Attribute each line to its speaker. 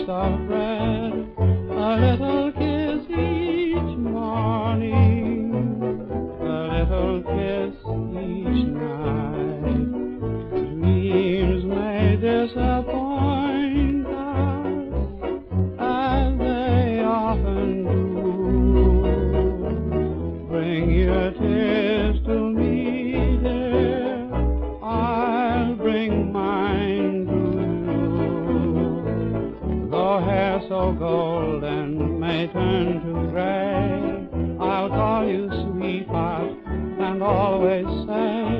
Speaker 1: crust of bread, a little kiss each morning, a little kiss each night. Dreams may disappoint us, as they often do. Bring your tears to me, dear, I'll bring mine to you. Though hair so golden may turn to gray, I'll call you sweetheart and always say